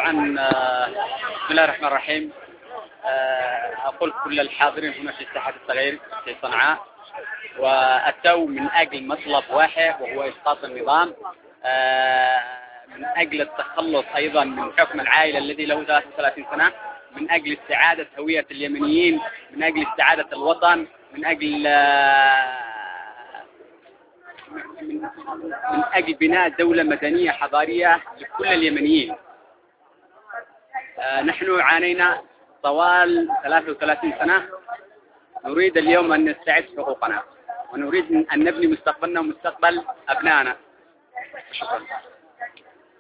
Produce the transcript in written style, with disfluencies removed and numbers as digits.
طبعا بسم الله الرحمن الرحيم. أقول كل الحاضرين هنا في الساحة الصغير في صنعاء وأتوا من أجل مطلب واحد وهو إسقاط النظام، من أجل التخلص أيضا من حكم العائلة الذي له 33 سنة، من أجل استعادة هوية اليمنيين، من أجل استعادة الوطن، من أجل بناء دولة مدنية حضارية لكل اليمنيين. نحن عانينا طوال 33 سنة، نريد اليوم أن نستعد حقوقنا ونريد أن نبني مستقبلنا ومستقبل أبنائنا. شكرا.